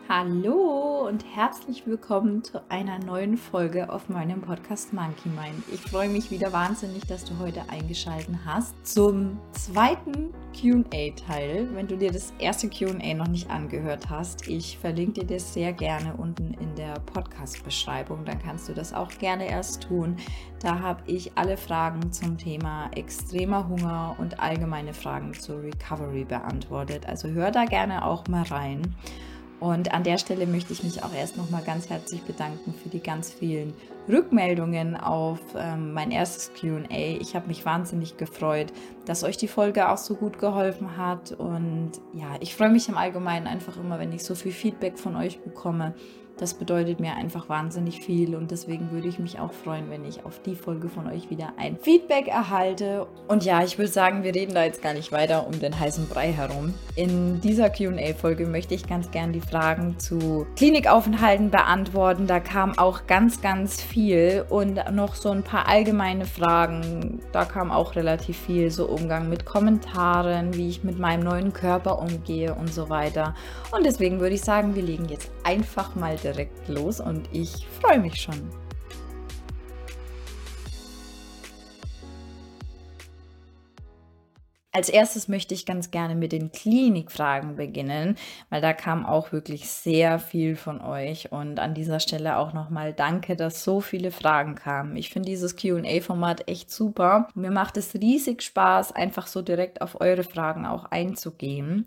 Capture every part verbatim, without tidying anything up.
Hallo und herzlich willkommen zu einer neuen Folge auf meinem Podcast Monkey Mind. Ich freue mich wieder wahnsinnig, dass du heute eingeschaltet hast zum zweiten Q und A-Teil. Wenn du dir das erste Q und A noch nicht angehört hast, ich verlinke dir das sehr gerne unten in der Podcast-Beschreibung. Dann kannst du das auch gerne erst tun. Da habe ich alle Fragen zum Thema extremer Hunger und allgemeine Fragen zur Recovery beantwortet. Also hör da gerne auch mal rein. Und an der Stelle möchte ich mich auch erst noch mal ganz herzlich bedanken für die ganz vielen Rückmeldungen auf ähm, mein erstes Q und A. Ich habe mich wahnsinnig gefreut, dass euch die Folge auch so gut geholfen hat. Und ja, ich freue mich im Allgemeinen einfach immer, wenn ich so viel Feedback von euch bekomme. Das bedeutet mir einfach wahnsinnig viel und deswegen würde ich mich auch freuen, wenn ich auf die Folge von euch wieder ein Feedback erhalte. Und ja, ich würde sagen, wir reden da jetzt gar nicht weiter um den heißen Brei herum. In dieser Q und A-Folge möchte ich ganz gern die Fragen zu Klinikaufenthalten beantworten. Da kam auch ganz, ganz viel und noch so ein paar allgemeine Fragen. Da kam auch relativ viel, so Umgang mit Kommentaren, wie ich mit meinem neuen Körper umgehe und so weiter. Und deswegen würde ich sagen, wir legen jetzt einfach mal direkt los und ich freue mich schon. Als erstes möchte ich ganz gerne mit den Klinikfragen beginnen, weil da kam auch wirklich sehr viel von euch und an dieser Stelle auch nochmal danke, dass so viele Fragen kamen. Ich finde dieses Q und A-Format echt super. Mir macht es riesig Spaß, einfach so direkt auf eure Fragen auch einzugehen.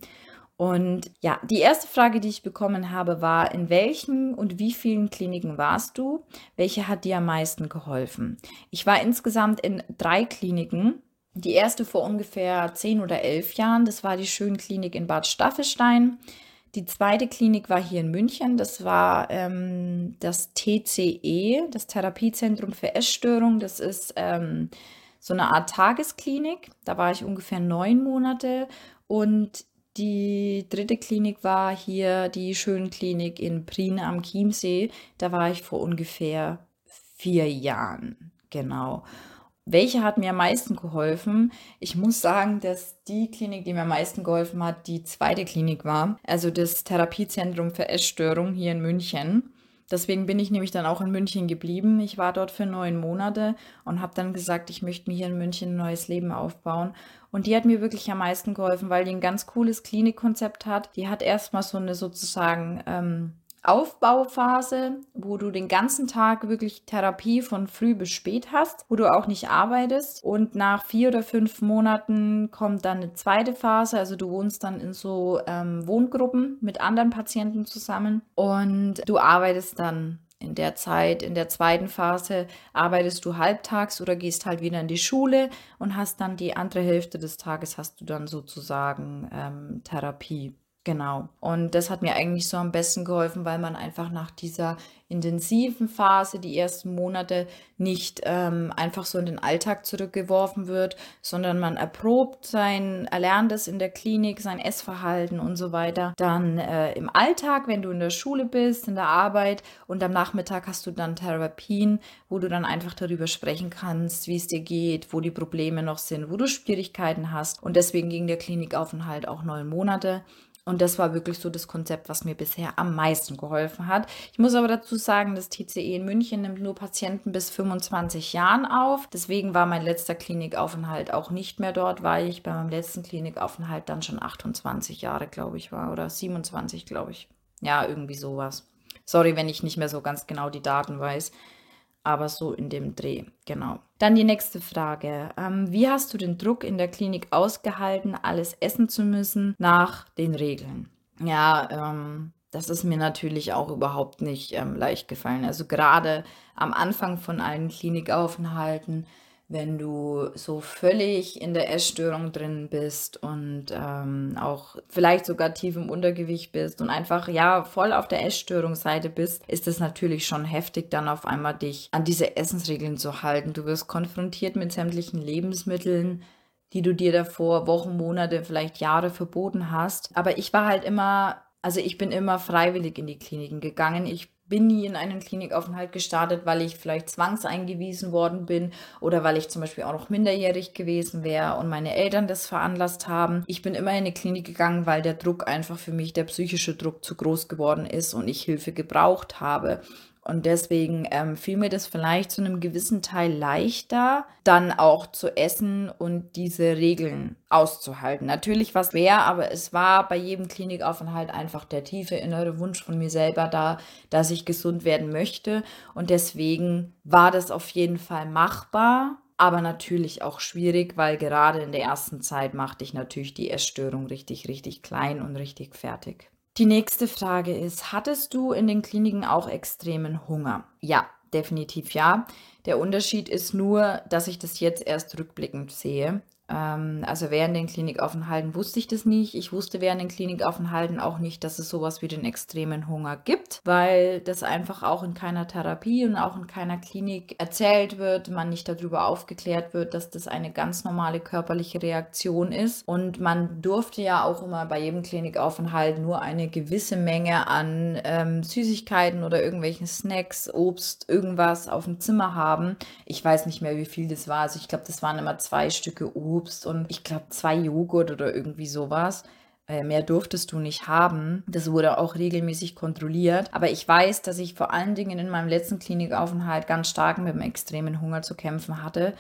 Und ja, die erste Frage, die ich bekommen habe, war: In welchen und wie vielen Kliniken warst du? Welche hat dir am meisten geholfen? Ich war insgesamt in drei Kliniken. Die erste vor ungefähr zehn oder elf Jahren, das war die Schönklinik in Bad Staffelstein. Die zweite Klinik war hier in München, das war ähm, das T C E, das Therapiezentrum für Essstörungen. Das ist ähm, so eine Art Tagesklinik. Da war ich ungefähr neun Monate. Und die dritte Klinik war hier die Schönklinik in Prien am Chiemsee. Da war ich vor ungefähr vier Jahren, genau. Welche hat mir am meisten geholfen? Ich muss sagen, dass die Klinik, die mir am meisten geholfen hat, die zweite Klinik war. Also das Therapiezentrum für Essstörung hier in München. Deswegen bin ich nämlich dann auch in München geblieben. Ich war dort für neun Monate und habe dann gesagt, ich möchte mir hier in München ein neues Leben aufbauen. Und die hat mir wirklich am meisten geholfen, weil die ein ganz cooles Klinikkonzept hat. Die hat erstmal so eine sozusagen ähm, Aufbauphase, wo du den ganzen Tag wirklich Therapie von früh bis spät hast, wo du auch nicht arbeitest. Und nach vier oder fünf Monaten kommt dann eine zweite Phase. Also du wohnst dann in so ähm, Wohngruppen mit anderen Patienten zusammen und du arbeitest dann in der Zeit, in der zweiten Phase, arbeitest du halbtags oder gehst halt wieder in die Schule und hast dann die andere Hälfte des Tages hast du dann sozusagen ähm, Therapie. Genau. Und das hat mir eigentlich so am besten geholfen, weil man einfach nach dieser intensiven Phase, die ersten Monate, nicht ähm, einfach so in den Alltag zurückgeworfen wird, sondern man erprobt sein Erlerntes in der Klinik, sein Essverhalten und so weiter. Dann äh, im Alltag, wenn du in der Schule bist, in der Arbeit, und am Nachmittag hast du dann Therapien, wo du dann einfach darüber sprechen kannst, wie es dir geht, wo die Probleme noch sind, wo du Schwierigkeiten hast. Und deswegen ging der Klinikaufenthalt auch neun Monate. Und das war wirklich so das Konzept, was mir bisher am meisten geholfen hat. Ich muss aber dazu sagen, das T C E in München nimmt nur Patienten bis fünfundzwanzig Jahren auf. Deswegen war mein letzter Klinikaufenthalt auch nicht mehr dort, weil ich bei meinem letzten Klinikaufenthalt dann schon achtundzwanzig Jahre, glaube ich, war. Oder siebenundzwanzig, glaube ich. Ja, irgendwie sowas. Sorry, wenn ich nicht mehr so ganz genau die Daten weiß. Aber so in dem Dreh, genau. Dann die nächste Frage. Ähm, wie hast du den Druck in der Klinik ausgehalten, alles essen zu müssen nach den Regeln? Ja, ähm, das ist mir natürlich auch überhaupt nicht ähm, leicht gefallen. Also gerade am Anfang von allen Klinikaufenthalten, wenn du so völlig in der Essstörung drin bist und ähm, auch vielleicht sogar tief im Untergewicht bist und einfach ja voll auf der Essstörungsseite bist, ist es natürlich schon heftig, dann auf einmal dich an diese Essensregeln zu halten. Du wirst konfrontiert mit sämtlichen Lebensmitteln, die du dir davor Wochen, Monate, vielleicht Jahre verboten hast. Aber ich war halt immer, also ich bin immer freiwillig in die Kliniken gegangen. Ich bin nie in einen Klinikaufenthalt gestartet, weil ich vielleicht zwangseingewiesen worden bin oder weil ich zum Beispiel auch noch minderjährig gewesen wäre und meine Eltern das veranlasst haben. Ich bin immer in eine Klinik gegangen, weil der Druck einfach für mich, der psychische Druck zu groß geworden ist und ich Hilfe gebraucht habe. Und deswegen ähm, fiel mir das vielleicht zu einem gewissen Teil leichter, dann auch zu essen und diese Regeln auszuhalten. Natürlich war es schwer, aber es war bei jedem Klinikaufenthalt einfach der tiefe innere Wunsch von mir selber da, dass ich gesund werden möchte. Und deswegen war das auf jeden Fall machbar, aber natürlich auch schwierig, weil gerade in der ersten Zeit machte ich natürlich die Essstörung richtig, richtig klein und richtig fertig. Die nächste Frage ist, hattest du in den Kliniken auch extremen Hunger? Ja, definitiv ja. Der Unterschied ist nur, dass ich das jetzt erst rückblickend sehe. Ähm, also während den Klinikaufenthalten wusste ich das nicht. Ich wusste während den Klinikaufenthalten auch nicht, dass es sowas wie den extremen Hunger gibt, weil das einfach auch in keiner Therapie und auch in keiner Klinik erzählt wird, man nicht darüber aufgeklärt wird, dass das eine ganz normale körperliche Reaktion ist. Und man durfte ja auch immer bei jedem Klinikaufenthalt nur eine gewisse Menge an ähm, Süßigkeiten oder irgendwelchen Snacks, Obst, irgendwas auf dem Zimmer haben. Ich weiß nicht mehr, wie viel das war. Also ich glaube, das waren immer zwei Stücke Obst und ich glaube zwei Joghurt oder irgendwie sowas. Äh, mehr durftest du nicht haben. Das wurde auch regelmäßig kontrolliert. Aber ich weiß, dass ich vor allen Dingen in meinem letzten Klinikaufenthalt ganz stark mit dem extremen Hunger zu kämpfen hatte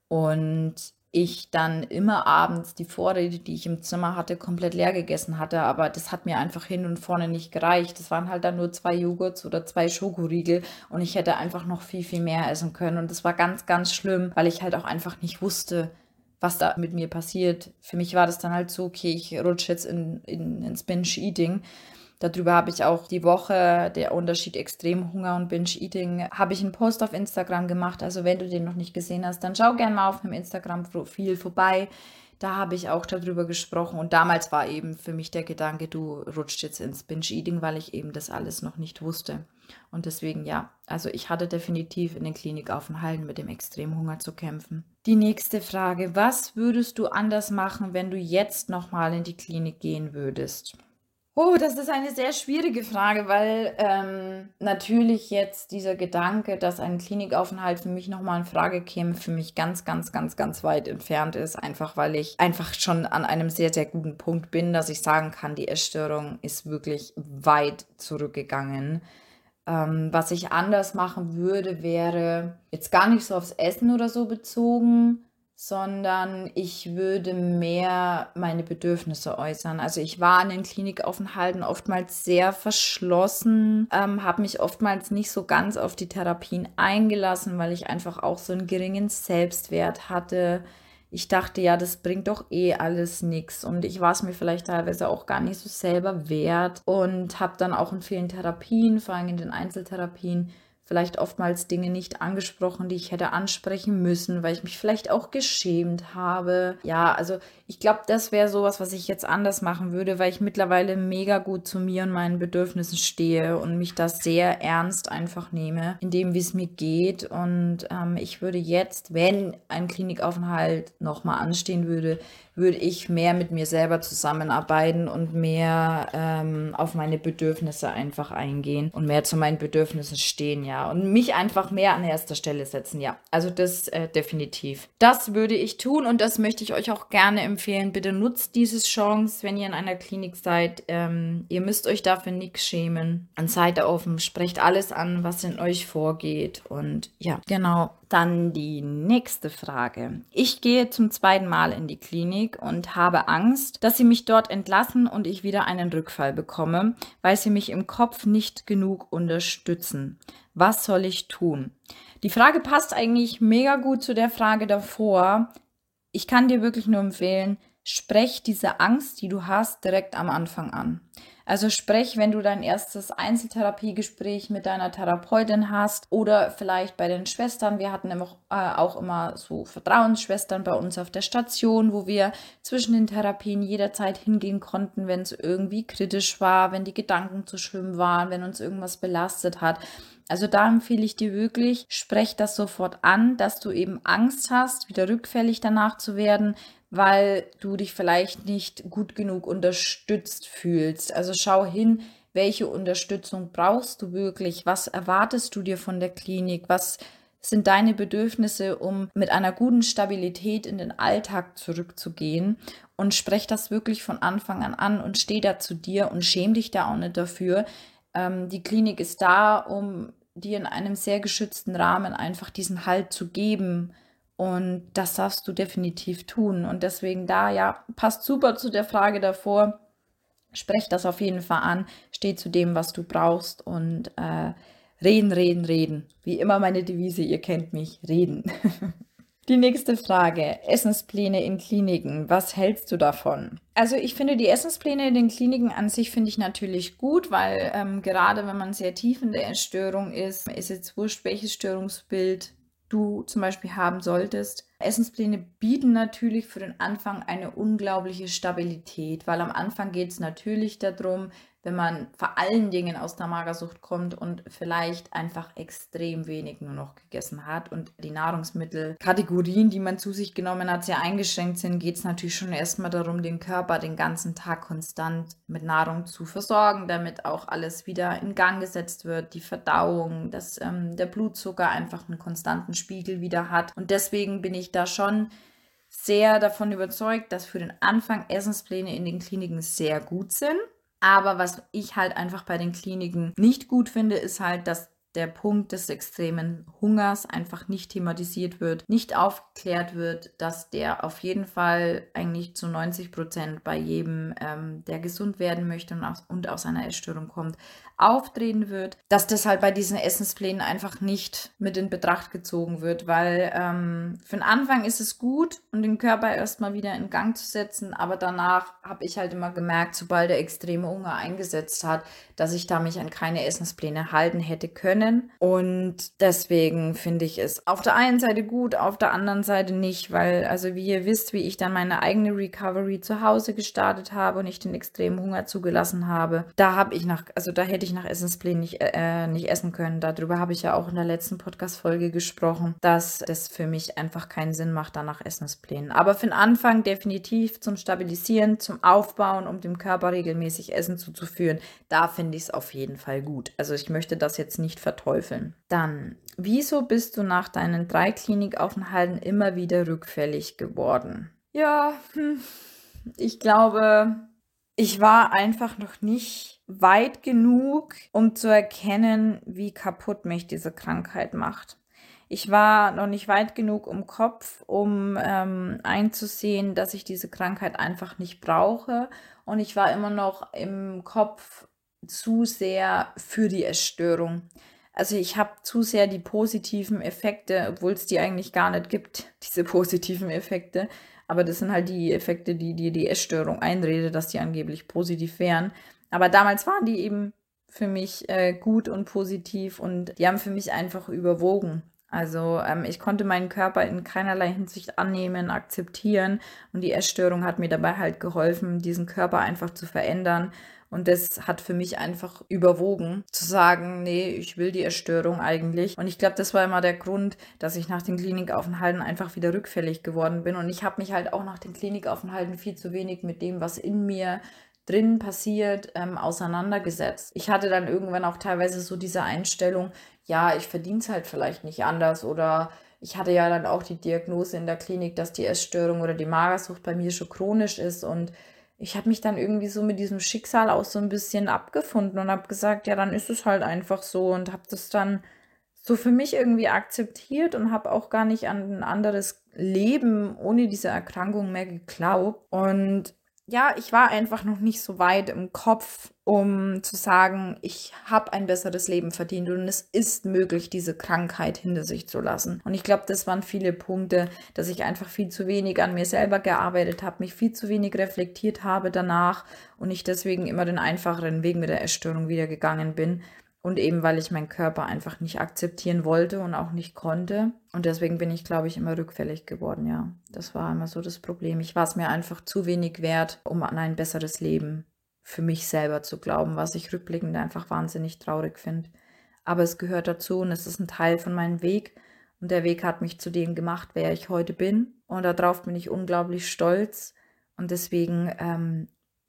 und ich dann immer abends die Vorräte, die ich im Zimmer hatte, komplett leer gegessen hatte. Aber das hat mir einfach hin und vorne nicht gereicht. Das waren halt dann nur zwei Joghurts oder zwei Schokoriegel und ich hätte einfach noch viel, viel mehr essen können. Und das war ganz, ganz schlimm, weil ich halt auch einfach nicht wusste, was da mit mir passiert. Für mich war das dann halt so, okay, ich rutsche jetzt in, in, ins Binge-Eating. Darüber habe ich auch die Woche, der Unterschied Extremhunger und Binge-Eating, habe ich einen Post auf Instagram gemacht. Also wenn du den noch nicht gesehen hast, dann schau gerne mal auf meinem Instagram-Profil vorbei. Da habe ich auch darüber gesprochen und damals war eben für mich der Gedanke, du rutscht jetzt ins Binge-Eating, weil ich eben das alles noch nicht wusste. Und deswegen ja, also ich hatte definitiv in den Klinikaufenthalten mit dem Extremhunger zu kämpfen. Die nächste Frage, was würdest du anders machen, wenn du jetzt nochmal in die Klinik gehen würdest? Oh, das ist eine sehr schwierige Frage, weil ähm, natürlich jetzt dieser Gedanke, dass ein Klinikaufenthalt für mich nochmal in Frage käme, für mich ganz, ganz, ganz, ganz weit entfernt ist. Einfach weil ich einfach schon an einem sehr, sehr guten Punkt bin, dass ich sagen kann, die Essstörung ist wirklich weit zurückgegangen. Ähm, was ich anders machen würde, wäre jetzt gar nicht so aufs Essen oder so bezogen, sondern ich würde mehr meine Bedürfnisse äußern. Also ich war in den Klinikaufenthalten oftmals sehr verschlossen, ähm, habe mich oftmals nicht so ganz auf die Therapien eingelassen, weil ich einfach auch so einen geringen Selbstwert hatte. Ich dachte, ja, das bringt doch eh alles nichts und ich war es mir vielleicht teilweise auch gar nicht so selber wert und habe dann auch in vielen Therapien, vor allem in den Einzeltherapien, vielleicht oftmals Dinge nicht angesprochen, die ich hätte ansprechen müssen, weil ich mich vielleicht auch geschämt habe. Ja, also ich glaube, das wäre sowas, was ich jetzt anders machen würde, weil ich mittlerweile mega gut zu mir und meinen Bedürfnissen stehe und mich das sehr ernst einfach nehme, in dem, wie es mir geht. Und ähm, ich würde jetzt, wenn ein Klinikaufenthalt nochmal anstehen würde, würde ich mehr mit mir selber zusammenarbeiten und mehr ähm, auf meine Bedürfnisse einfach eingehen und mehr zu meinen Bedürfnissen stehen, ja. Und mich einfach mehr an erster Stelle setzen, ja. Also das äh, definitiv. Das würde ich tun und das möchte ich euch auch gerne empfehlen. Bitte nutzt diese Chance, wenn ihr in einer Klinik seid. Ähm, ihr müsst euch dafür nichts schämen. Und seid offen, sprecht alles an, was in euch vorgeht. Und ja, genau. Dann die nächste Frage. Ich gehe zum zweiten Mal in die Klinik und habe Angst, dass sie mich dort entlassen und ich wieder einen Rückfall bekomme, weil sie mich im Kopf nicht genug unterstützen. Was soll ich tun? Die Frage passt eigentlich mega gut zu der Frage davor. Ich kann dir wirklich nur empfehlen, sprech diese Angst, die du hast, direkt am Anfang an. Also sprech, wenn du dein erstes Einzeltherapiegespräch mit deiner Therapeutin hast oder vielleicht bei den Schwestern. Wir hatten immer, äh, auch immer so Vertrauensschwestern bei uns auf der Station, wo wir zwischen den Therapien jederzeit hingehen konnten, wenn es irgendwie kritisch war, wenn die Gedanken zu schlimm waren, wenn uns irgendwas belastet hat. Also da empfehle ich dir wirklich, sprech das sofort an, dass du eben Angst hast, wieder rückfällig danach zu werden, weil du dich vielleicht nicht gut genug unterstützt fühlst. Also schau hin, welche Unterstützung brauchst du wirklich, was erwartest du dir von der Klinik, was sind deine Bedürfnisse, um mit einer guten Stabilität in den Alltag zurückzugehen, und sprech das wirklich von Anfang an an und steh da zu dir und schäm dich da auch nicht dafür. Ähm, die Klinik ist da, um dir in einem sehr geschützten Rahmen einfach diesen Halt zu geben, und das darfst du definitiv tun. Und deswegen da, ja, passt super zu der Frage davor. Sprech das auf jeden Fall an, steh zu dem, was du brauchst, und äh, reden, reden, reden. Wie immer meine Devise, ihr kennt mich, reden. Die nächste Frage, Essenspläne in Kliniken, was hältst du davon? Also ich finde die Essenspläne in den Kliniken an sich finde ich natürlich gut, weil ähm, gerade wenn man sehr tief in der Essstörung ist, ist jetzt wurscht, welches Störungsbild du zum Beispiel haben solltest. Essenspläne bieten natürlich für den Anfang eine unglaubliche Stabilität, weil am Anfang geht es natürlich darum, wenn man vor allen Dingen aus der Magersucht kommt und vielleicht einfach extrem wenig nur noch gegessen hat und die Nahrungsmittelkategorien, die man zu sich genommen hat, sehr eingeschränkt sind, geht es natürlich schon erstmal darum, den Körper den ganzen Tag konstant mit Nahrung zu versorgen, damit auch alles wieder in Gang gesetzt wird, die Verdauung, dass ähm, der Blutzucker einfach einen konstanten Spiegel wieder hat. Und deswegen bin ich da schon sehr davon überzeugt, dass für den Anfang Essenspläne in den Kliniken sehr gut sind. Aber was ich halt einfach bei den Kliniken nicht gut finde, ist halt, dass der Punkt des extremen Hungers einfach nicht thematisiert wird, nicht aufgeklärt wird, dass der auf jeden Fall eigentlich zu neunzig Prozent bei jedem, ähm, der gesund werden möchte und aus, und aus einer Essstörung kommt, auftreten wird, dass das halt bei diesen Essensplänen einfach nicht mit in Betracht gezogen wird, weil ähm, für den Anfang ist es gut, um den Körper erstmal wieder in Gang zu setzen, aber danach habe ich halt immer gemerkt, sobald der extreme Hunger eingesetzt hat, dass ich da mich an keine Essenspläne halten hätte können, und deswegen finde ich es auf der einen Seite gut, auf der anderen Seite nicht, weil, also wie ihr wisst, wie ich dann meine eigene Recovery zu Hause gestartet habe und ich den extremen Hunger zugelassen habe, da habe ich nach, also da hätte ich nach Essensplänen nicht, äh, nicht essen können. Darüber habe ich ja auch in der letzten Podcast-Folge gesprochen, dass das für mich einfach keinen Sinn macht, dann nach Essensplänen. Aber für den Anfang definitiv zum Stabilisieren, zum Aufbauen, um dem Körper regelmäßig Essen zuzuführen, da finde ich es auf jeden Fall gut. Also ich möchte das jetzt nicht verteufeln. Dann, wieso bist du nach deinen drei Klinikaufenthalten immer wieder rückfällig geworden? Ja, hm, ich glaube, ich war einfach noch nicht weit genug, um zu erkennen, wie kaputt mich diese Krankheit macht. Ich war noch nicht weit genug im Kopf, um ähm, einzusehen, dass ich diese Krankheit einfach nicht brauche. Und ich war immer noch im Kopf zu sehr für die Essstörung. Also ich habe zu sehr die positiven Effekte, obwohl es die eigentlich gar nicht gibt, diese positiven Effekte. Aber das sind halt die Effekte, die dir die Essstörung einredet, dass die angeblich positiv wären. Aber damals waren die eben für mich äh, gut und positiv, und die haben für mich einfach überwogen. Also ähm, ich konnte meinen Körper in keinerlei Hinsicht annehmen, akzeptieren, und die Essstörung hat mir dabei halt geholfen, diesen Körper einfach zu verändern. Und das hat für mich einfach überwogen, zu sagen, nee, ich will die Essstörung eigentlich. Und ich glaube, das war immer der Grund, dass ich nach den Klinikaufenthalten einfach wieder rückfällig geworden bin. Und ich habe mich halt auch nach den Klinikaufenthalten viel zu wenig mit dem, was in mir drin passiert, ähm, auseinandergesetzt. Ich hatte dann irgendwann auch teilweise so diese Einstellung, ja, ich verdiene es halt vielleicht nicht anders, oder ich hatte ja dann auch die Diagnose in der Klinik, dass die Essstörung oder die Magersucht bei mir schon chronisch ist, und ich habe mich dann irgendwie so mit diesem Schicksal auch so ein bisschen abgefunden und habe gesagt, ja, dann ist es halt einfach so, und habe das dann so für mich irgendwie akzeptiert und habe auch gar nicht an ein anderes Leben ohne diese Erkrankung mehr geglaubt. Und ja, ich war einfach noch nicht so weit im Kopf, um zu sagen, ich habe ein besseres Leben verdient und es ist möglich, diese Krankheit hinter sich zu lassen. Und ich glaube, das waren viele Punkte, dass ich einfach viel zu wenig an mir selber gearbeitet habe, mich viel zu wenig reflektiert habe danach, und ich deswegen immer den einfacheren Weg mit der Essstörung wieder gegangen bin. Und eben, weil ich meinen Körper einfach nicht akzeptieren wollte und auch nicht konnte. Und deswegen bin ich, glaube ich, immer rückfällig geworden, ja. Das war immer so das Problem. Ich war es mir einfach zu wenig wert, um an ein besseres Leben für mich selber zu glauben, was ich rückblickend einfach wahnsinnig traurig finde. Aber es gehört dazu und es ist ein Teil von meinem Weg. Und der Weg hat mich zu dem gemacht, wer ich heute bin. Und darauf bin ich unglaublich stolz. Und deswegen ähm,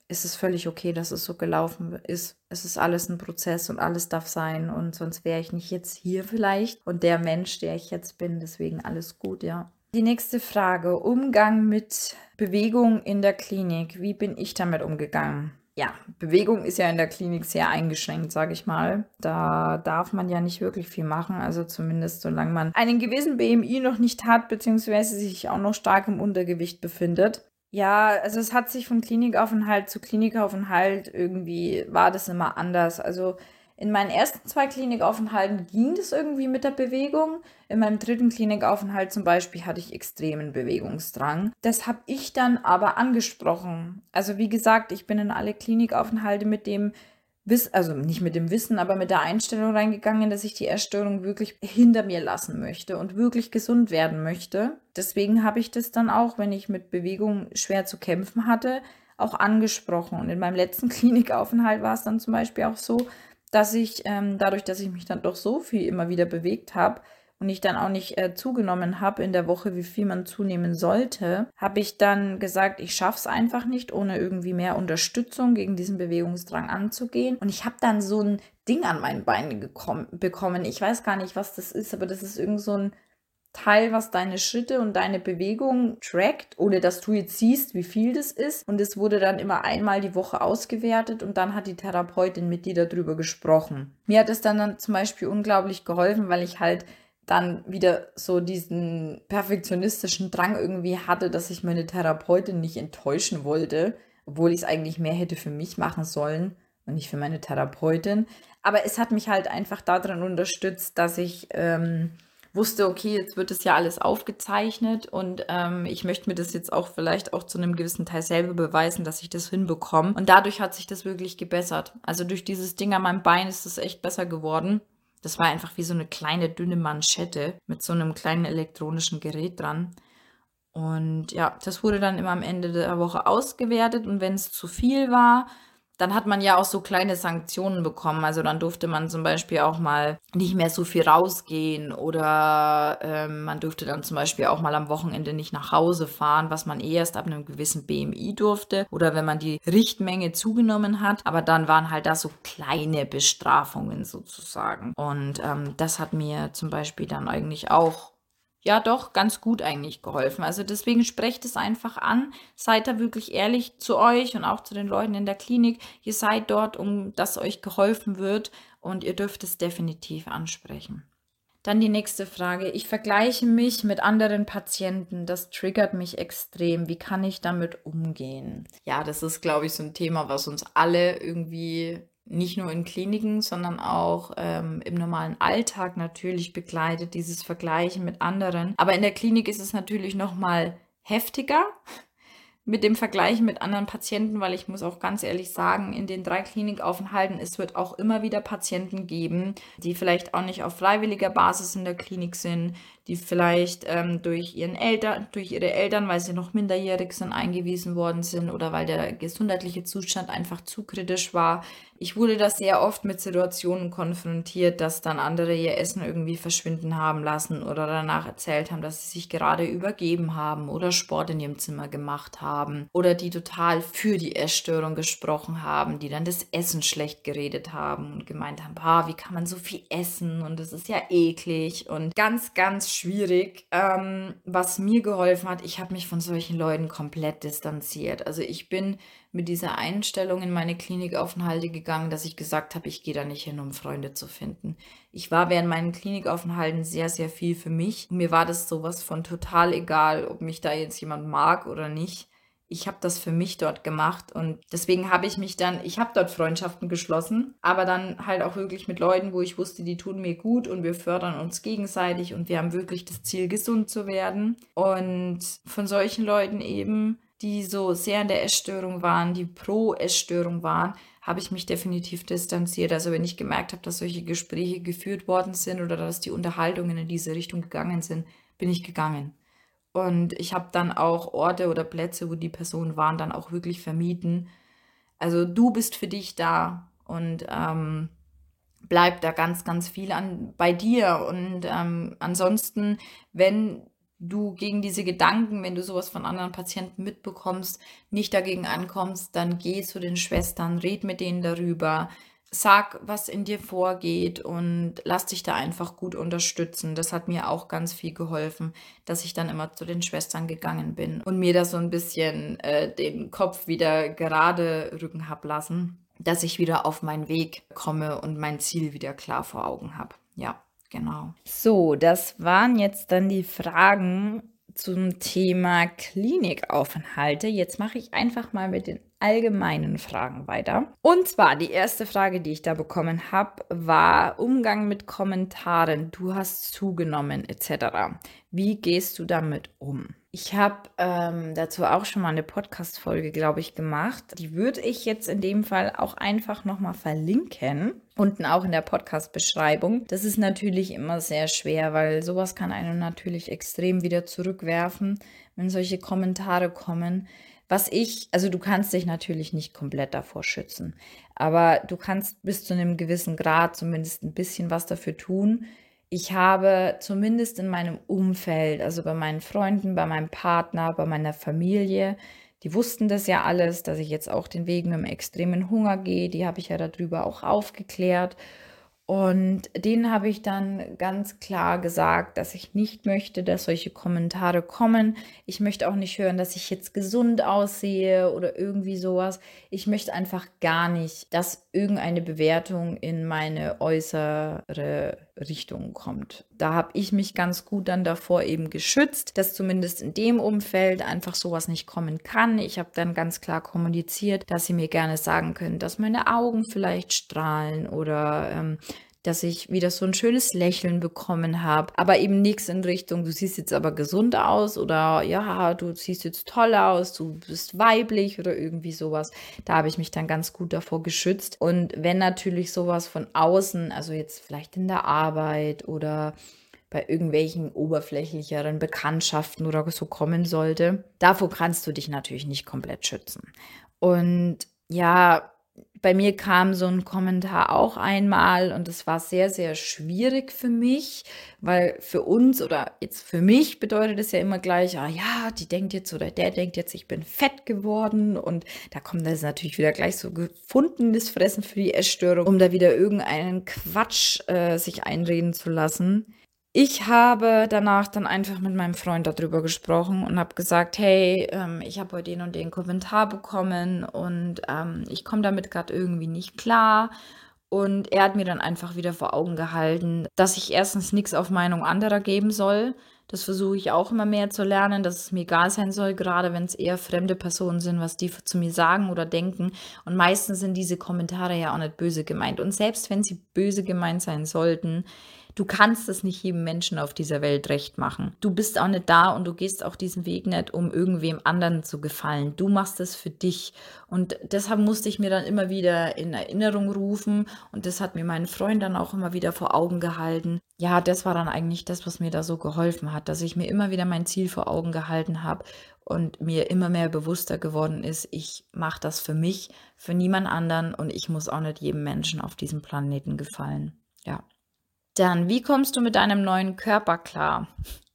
ist es völlig okay, dass es so gelaufen ist. Es ist alles ein Prozess und alles darf sein und sonst wäre ich nicht jetzt hier vielleicht und der Mensch, der ich jetzt bin. Deswegen alles gut, ja. Die nächste Frage: Umgang mit Bewegung in der Klinik. Wie bin ich damit umgegangen? Ja, Bewegung ist ja in der Klinik sehr eingeschränkt, sage ich mal. Da darf man ja nicht wirklich viel machen, also zumindest solange man einen gewissen B M I noch nicht hat, beziehungsweise sich auch noch stark im Untergewicht befindet. Ja, also es hat sich von Klinikaufenthalt zu Klinikaufenthalt irgendwie war das immer anders. Also in meinen ersten zwei Klinikaufenthalten ging das irgendwie mit der Bewegung. In meinem dritten Klinikaufenthalt zum Beispiel hatte ich extremen Bewegungsdrang. Das habe ich dann aber angesprochen. Also wie gesagt, ich bin in alle Klinikaufenthalte mit dem Wissen, also nicht mit dem Wissen, aber mit der Einstellung reingegangen, dass ich die Essstörung wirklich hinter mir lassen möchte und wirklich gesund werden möchte. Deswegen habe ich das dann auch, wenn ich mit Bewegung schwer zu kämpfen hatte, auch angesprochen. Und in meinem letzten Klinikaufenthalt war es dann zum Beispiel auch so, dass ich ähm, dadurch, dass ich mich dann doch so viel immer wieder bewegt habe und ich dann auch nicht äh, zugenommen habe in der Woche, wie viel man zunehmen sollte, habe ich dann gesagt, ich schaffe es einfach nicht, ohne irgendwie mehr Unterstützung gegen diesen Bewegungsdrang anzugehen. Und ich habe dann so ein Ding an meinen Beinen gekommen, bekommen. Ich weiß gar nicht, was das ist, aber das ist irgend so ein Teil, was deine Schritte und deine Bewegung trackt, ohne dass du jetzt siehst, wie viel das ist. Und es wurde dann immer einmal die Woche ausgewertet und dann hat die Therapeutin mit dir darüber gesprochen. Mir hat es dann, dann zum Beispiel unglaublich geholfen, weil ich halt dann wieder so diesen perfektionistischen Drang irgendwie hatte, dass ich meine Therapeutin nicht enttäuschen wollte, obwohl ich es eigentlich mehr hätte für mich machen sollen und nicht für meine Therapeutin. Aber es hat mich halt einfach darin unterstützt, dass ich ähm, wusste, okay, jetzt wird es ja alles aufgezeichnet und ähm, ich möchte mir das jetzt auch vielleicht auch zu einem gewissen Teil selber beweisen, dass ich das hinbekomme. Und dadurch hat sich das wirklich gebessert. Also durch dieses Ding an meinem Bein ist es echt besser geworden. Das war einfach wie so eine kleine, dünne Manschette mit so einem kleinen elektronischen Gerät dran. Und ja, das wurde dann immer am Ende der Woche ausgewertet und wenn es zu viel war, dann hat man ja auch so kleine Sanktionen bekommen. Also dann durfte man zum Beispiel auch mal nicht mehr so viel rausgehen oder ähm, man durfte dann zum Beispiel auch mal am Wochenende nicht nach Hause fahren, was man eh erst ab einem gewissen B M I durfte oder wenn man die Richtmenge zugenommen hat. Aber dann waren halt da so kleine Bestrafungen sozusagen. Und ähm, das hat mir zum Beispiel dann eigentlich auch ja doch ganz gut eigentlich geholfen. Also deswegen sprecht es einfach an, seid da wirklich ehrlich zu euch und auch zu den Leuten in der Klinik. Ihr seid dort, um dass euch geholfen wird und ihr dürft es definitiv ansprechen. Dann die nächste Frage. Ich vergleiche mich mit anderen Patienten. Das triggert mich extrem. Wie kann ich damit umgehen? Ja, das ist, glaube ich, so ein Thema, was uns alle irgendwie nicht nur in Kliniken, sondern auch ähm, im normalen Alltag natürlich begleitet, dieses Vergleichen mit anderen. Aber in der Klinik ist es natürlich noch mal heftiger mit dem Vergleich mit anderen Patienten, weil ich muss auch ganz ehrlich sagen, in den drei Klinikaufenthalten, es wird auch immer wieder Patienten geben, die vielleicht auch nicht auf freiwilliger Basis in der Klinik sind, die vielleicht ähm, durch ihren Eltern, durch ihre Eltern, weil sie noch minderjährig sind, eingewiesen worden sind oder weil der gesundheitliche Zustand einfach zu kritisch war. Ich wurde da sehr oft mit Situationen konfrontiert, dass dann andere ihr Essen irgendwie verschwinden haben lassen oder danach erzählt haben, dass sie sich gerade übergeben haben oder Sport in ihrem Zimmer gemacht haben oder die total für die Essstörung gesprochen haben, die dann das Essen schlecht geredet haben und gemeint haben, ah, wie kann man so viel essen und das ist ja eklig und ganz, ganz schwierig. Ähm, was mir geholfen hat, ich habe mich von solchen Leuten komplett distanziert. Also ich bin mit dieser Einstellung in meine Klinikaufenthalte gegangen, dass ich gesagt habe, ich gehe da nicht hin, um Freunde zu finden. Ich war während meinen Klinikaufenthalten sehr, sehr viel für mich. Und mir war das sowas von total egal, ob mich da jetzt jemand mag oder nicht. Ich habe das für mich dort gemacht und deswegen habe ich mich dann, ich habe dort Freundschaften geschlossen, aber dann halt auch wirklich mit Leuten, wo ich wusste, die tun mir gut und wir fördern uns gegenseitig und wir haben wirklich das Ziel, gesund zu werden. Und von solchen Leuten eben, die so sehr in der Essstörung waren, die pro Essstörung waren, habe ich mich definitiv distanziert. Also wenn ich gemerkt habe, dass solche Gespräche geführt worden sind oder dass die Unterhaltungen in diese Richtung gegangen sind, bin ich gegangen. Und ich habe dann auch Orte oder Plätze, wo die Personen waren, dann auch wirklich vermieden. Also du bist für dich da und ähm, bleib da ganz, ganz viel an, bei dir. Und ähm, ansonsten, wenn du gegen diese Gedanken, wenn du sowas von anderen Patienten mitbekommst, nicht dagegen ankommst, dann geh zu den Schwestern, red mit denen darüber, sag, was in dir vorgeht und lass dich da einfach gut unterstützen. Das hat mir auch ganz viel geholfen, dass ich dann immer zu den Schwestern gegangen bin und mir da so ein bisschen äh, den Kopf wieder gerade rücken hab lassen, dass ich wieder auf meinen Weg komme und mein Ziel wieder klar vor Augen habe. Ja. Genau. So, das waren jetzt dann die Fragen zum Thema Klinikaufenthalte. Jetzt mache ich einfach mal mit den allgemeinen Fragen weiter. Und zwar die erste Frage, die ich da bekommen habe, war Umgang mit Kommentaren. Du hast zugenommen et cetera. Wie gehst du damit um? Ich habe ähm, dazu auch schon mal eine Podcast-Folge, glaube ich, gemacht. Die würde ich jetzt in dem Fall auch einfach nochmal verlinken. Unten auch in der Podcast-Beschreibung. Das ist natürlich immer sehr schwer, weil sowas kann einen natürlich extrem wieder zurückwerfen, wenn solche Kommentare kommen. Was ich, also du kannst dich natürlich nicht komplett davor schützen, aber du kannst bis zu einem gewissen Grad zumindest ein bisschen was dafür tun. Ich habe zumindest in meinem Umfeld, also bei meinen Freunden, bei meinem Partner, bei meiner Familie, die wussten das ja alles, dass ich jetzt auch den Weg mit dem extremen Hunger gehe. Die habe ich ja darüber auch aufgeklärt. Und denen habe ich dann ganz klar gesagt, dass ich nicht möchte, dass solche Kommentare kommen. Ich möchte auch nicht hören, dass ich jetzt gesund aussehe oder irgendwie sowas. Ich möchte einfach gar nicht, dass irgendeine Bewertung in meine äußere Richtung kommt. Da habe ich mich ganz gut dann davor eben geschützt, dass zumindest in dem Umfeld einfach sowas nicht kommen kann. Ich habe dann ganz klar kommuniziert, dass sie mir gerne sagen können, dass meine Augen vielleicht strahlen oder ähm, dass ich wieder so ein schönes Lächeln bekommen habe, aber eben nichts in Richtung, du siehst jetzt aber gesund aus oder ja, du siehst jetzt toll aus, du bist weiblich oder irgendwie sowas. Da habe ich mich dann ganz gut davor geschützt. Und wenn natürlich sowas von außen, also jetzt vielleicht in der Arbeit oder bei irgendwelchen oberflächlicheren Bekanntschaften oder so kommen sollte, davor kannst du dich natürlich nicht komplett schützen. Und ja, bei mir kam so ein Kommentar auch einmal und es war sehr, sehr schwierig für mich, weil für uns oder jetzt für mich bedeutet es ja immer gleich, ah ja, die denkt jetzt oder der denkt jetzt, ich bin fett geworden und da kommt das natürlich wieder gleich so gefundenes Fressen für die Essstörung, um da wieder irgendeinen Quatsch äh, sich einreden zu lassen. Ich habe danach dann einfach mit meinem Freund darüber gesprochen und habe gesagt, hey, ähm, ich habe heute den und den Kommentar bekommen und ähm, ich komme damit gerade irgendwie nicht klar. Und er hat mir dann einfach wieder vor Augen gehalten, dass ich erstens nichts auf Meinung anderer geben soll. Das versuche ich auch immer mehr zu lernen, dass es mir egal sein soll, gerade wenn es eher fremde Personen sind, was die zu mir sagen oder denken. Und meistens sind diese Kommentare ja auch nicht böse gemeint. Und selbst wenn sie böse gemeint sein sollten, du kannst es nicht jedem Menschen auf dieser Welt recht machen. Du bist auch nicht da und du gehst auch diesen Weg nicht, um irgendwem anderen zu gefallen. Du machst es für dich. Und deshalb musste ich mir dann immer wieder in Erinnerung rufen und das hat mir mein Freund dann auch immer wieder vor Augen gehalten. Ja, das war dann eigentlich das, was mir da so geholfen hat, dass ich mir immer wieder mein Ziel vor Augen gehalten habe und mir immer mehr bewusster geworden ist, ich mache das für mich, für niemand anderen und ich muss auch nicht jedem Menschen auf diesem Planeten gefallen. Ja. Dann, wie kommst du mit deinem neuen Körper klar?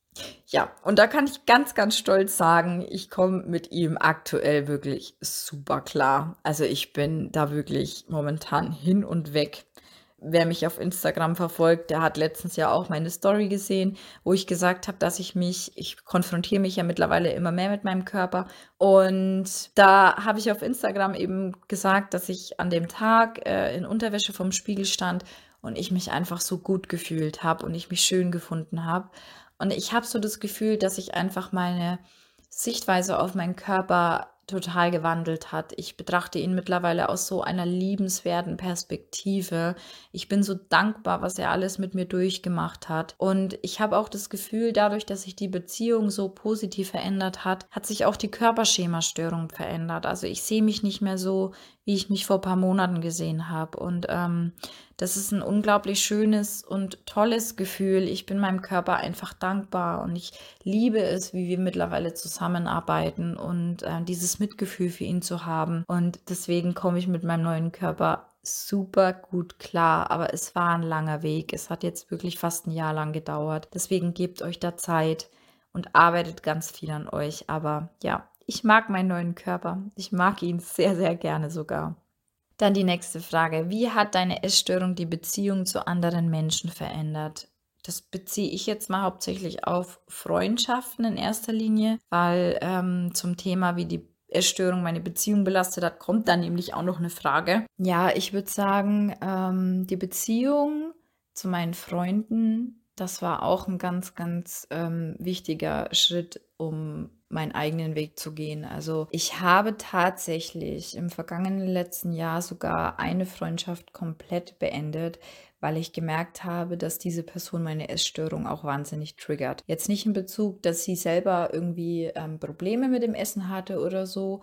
Ja, und da kann ich ganz, ganz stolz sagen, ich komme mit ihm aktuell wirklich super klar. Also ich bin da wirklich momentan hin und weg. Wer mich auf Instagram verfolgt, der hat letztens ja auch meine Story gesehen, wo ich gesagt habe, dass ich mich, ich konfrontiere mich ja mittlerweile immer mehr mit meinem Körper. Und da habe ich auf Instagram eben gesagt, dass ich an dem Tag äh, in Unterwäsche vorm Spiegel stand und ich mich einfach so gut gefühlt habe und ich mich schön gefunden habe. Und ich habe so das Gefühl, dass ich einfach meine Sichtweise auf meinen Körper total gewandelt hat. Ich betrachte ihn mittlerweile aus so einer liebenswerten Perspektive. Ich bin so dankbar, was er alles mit mir durchgemacht hat. Und ich habe auch das Gefühl, dadurch, dass sich die Beziehung so positiv verändert hat, hat sich auch die Körperschemastörung verändert. Also ich sehe mich nicht mehr so, wie ich mich vor ein paar Monaten gesehen habe. Und ähm, das ist ein unglaublich schönes und tolles Gefühl. Ich bin meinem Körper einfach dankbar und ich liebe es, wie wir mittlerweile zusammenarbeiten und äh, dieses Mitgefühl für ihn zu haben. Und deswegen komme ich mit meinem neuen Körper super gut klar. Aber es war ein langer Weg. Es hat jetzt wirklich fast ein Jahr lang gedauert. Deswegen gebt euch da Zeit. und arbeitet ganz viel an euch. Aber ja, ich mag meinen neuen Körper. Ich mag ihn sehr, sehr gerne sogar. Dann die nächste Frage. Wie hat deine Essstörung die Beziehung zu anderen Menschen verändert? Das beziehe ich jetzt mal hauptsächlich auf Freundschaften in erster Linie, weil ähm, zum Thema, wie die Essstörung meine Beziehung belastet hat, kommt dann nämlich auch noch eine Frage. Ja, ich würde sagen, ähm, die Beziehung zu meinen Freunden, das war auch ein ganz, ganz ähm, wichtiger Schritt, um meinen eigenen Weg zu gehen. Also ich habe tatsächlich im vergangenen letzten Jahr sogar eine Freundschaft komplett beendet, weil ich gemerkt habe, dass diese Person meine Essstörung auch wahnsinnig triggert. Jetzt nicht in Bezug, dass sie selber irgendwie ähm, Probleme mit dem Essen hatte oder so,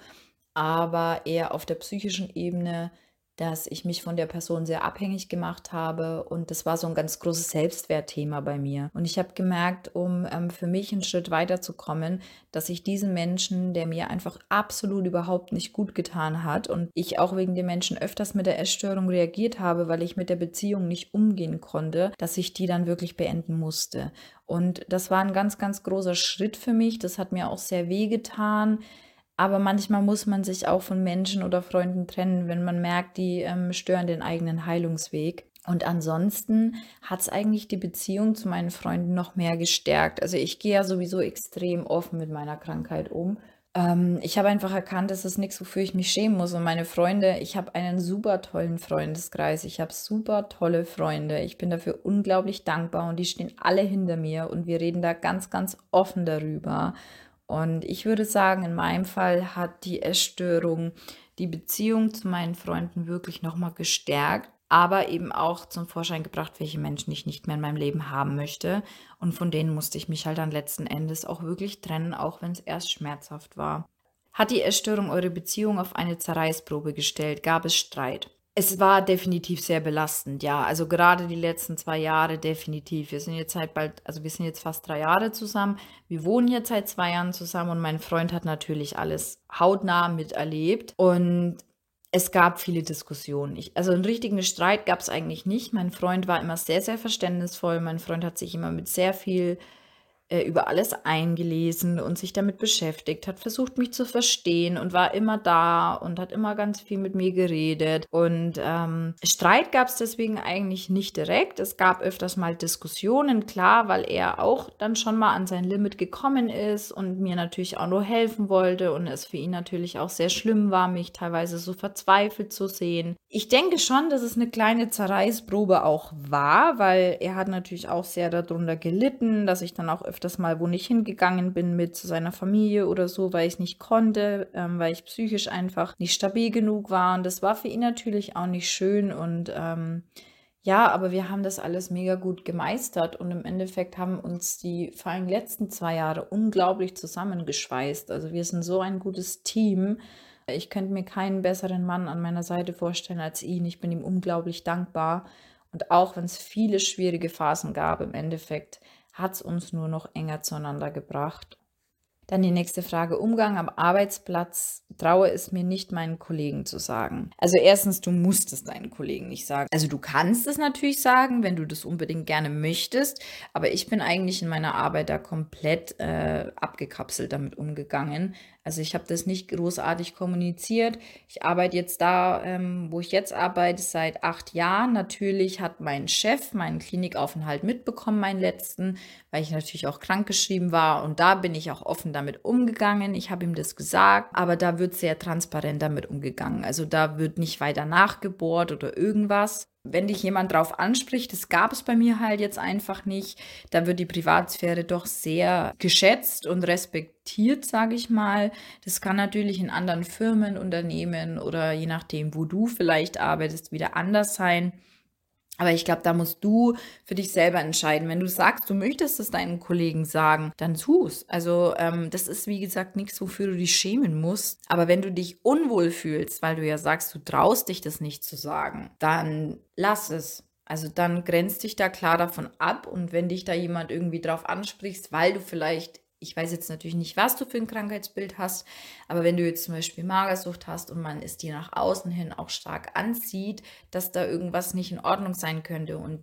aber eher auf der psychischen Ebene, dass ich mich von der Person sehr abhängig gemacht habe und das war so ein ganz großes Selbstwertthema bei mir. Und ich habe gemerkt, um ähm, für mich einen Schritt weiterzukommen, dass ich diesen Menschen, der mir einfach absolut überhaupt nicht gut getan hat und ich auch wegen dem Menschen öfters mit der Essstörung reagiert habe, weil ich mit der Beziehung nicht umgehen konnte, dass ich die dann wirklich beenden musste. Und das war ein ganz, ganz großer Schritt für mich. Das hat mir auch sehr wehgetan. Aber manchmal muss man sich auch von Menschen oder Freunden trennen, wenn man merkt, die ähm, stören den eigenen Heilungsweg. Und ansonsten hat es eigentlich die Beziehung zu meinen Freunden noch mehr gestärkt. Also ich gehe ja sowieso extrem offen mit meiner Krankheit um. Ähm, ich habe einfach erkannt, es ist nichts, wofür ich mich schämen muss. Und meine Freunde, ich habe einen super tollen Freundeskreis. Ich habe super tolle Freunde. Ich bin dafür unglaublich dankbar und die stehen alle hinter mir und wir reden da ganz, ganz offen darüber. Und ich würde sagen, in meinem Fall hat die Essstörung die Beziehung zu meinen Freunden wirklich nochmal gestärkt, aber eben auch zum Vorschein gebracht, welche Menschen ich nicht mehr in meinem Leben haben möchte. Und von denen musste ich mich halt dann letzten Endes auch wirklich trennen, auch wenn es erst schmerzhaft war. Hat die Essstörung eure Beziehung auf eine Zerreißprobe gestellt? Gab es Streit? Es war definitiv sehr belastend, ja. Also gerade die letzten zwei Jahre definitiv. Wir sind jetzt halt bald, also wir sind jetzt fast drei Jahre zusammen. Wir wohnen jetzt seit zwei Jahren zusammen und mein Freund hat natürlich alles hautnah miterlebt. Und es gab viele Diskussionen. Ich, also einen richtigen Streit gab es eigentlich nicht. Mein Freund war immer sehr, sehr verständnisvoll. Mein Freund hat sich immer mit sehr viel äh, über alles eingelesen und sich damit beschäftigt, hat versucht, mich zu verstehen und war immer da und hat immer ganz viel mit mir geredet. Und ähm, Streit gab es deswegen eigentlich nicht direkt. Es gab öfters mal Diskussionen, klar, weil er auch dann schon mal an sein Limit gekommen ist und mir natürlich auch nur helfen wollte und es für ihn natürlich auch sehr schlimm war, mich teilweise so verzweifelt zu sehen. Ich denke schon, dass es eine kleine Zerreißprobe auch war, weil er hat natürlich auch sehr darunter gelitten, dass ich dann auch öfters mal wo nicht hingegangen bin mit zu seiner Familie oder so, weil ich es nicht konnte, ähm, weil ich psychisch einfach nicht stabil genug war. Und das war für ihn natürlich auch nicht schön. Und ähm, ja, aber wir haben das alles mega gut gemeistert und im Endeffekt haben uns die vor allem letzten zwei Jahre unglaublich zusammengeschweißt. Also wir sind so ein gutes Team. Ich könnte mir keinen besseren Mann an meiner Seite vorstellen als ihn. Ich bin ihm unglaublich dankbar. Und auch wenn es viele schwierige Phasen gab, im Endeffekt hat es uns nur noch enger zueinander gebracht. Dann die nächste Frage. Umgang am Arbeitsplatz. Traue es mir nicht, meinen Kollegen zu sagen. Also erstens, du musst es deinen Kollegen nicht sagen. Also du kannst es natürlich sagen, wenn du das unbedingt gerne möchtest. Aber ich bin eigentlich in meiner Arbeit da komplett äh, abgekapselt damit umgegangen. Also ich habe das nicht großartig kommuniziert. Ich arbeite jetzt da, ähm, wo ich jetzt arbeite, seit acht Jahren. Natürlich hat mein Chef meinen Klinikaufenthalt mitbekommen, meinen letzten, weil ich natürlich auch krankgeschrieben war. Und da bin ich auch offen damit umgegangen. Ich habe ihm das gesagt, aber da wird sehr transparent damit umgegangen. Also da wird nicht weiter nachgebohrt oder irgendwas. Wenn dich jemand drauf anspricht, das gab es bei mir halt jetzt einfach nicht, da wird die Privatsphäre doch sehr geschätzt und respektiert, sage ich mal. Das kann natürlich in anderen Firmen, Unternehmen oder je nachdem, wo du vielleicht arbeitest, wieder anders sein. Aber ich glaube, da musst du für dich selber entscheiden. Wenn du sagst, du möchtest es deinen Kollegen sagen, dann tu's. Also ähm, das ist, wie gesagt, nichts, wofür du dich schämen musst. Aber wenn du dich unwohl fühlst, weil du ja sagst, du traust dich das nicht zu sagen, dann lass es. Also dann grenzt dich da klar davon ab. Und wenn dich da jemand irgendwie drauf ansprichst, weil du vielleicht, ich weiß jetzt natürlich nicht, was du für ein Krankheitsbild hast, aber wenn du jetzt zum Beispiel Magersucht hast und man es dir nach außen hin auch stark anzieht, dass da irgendwas nicht in Ordnung sein könnte und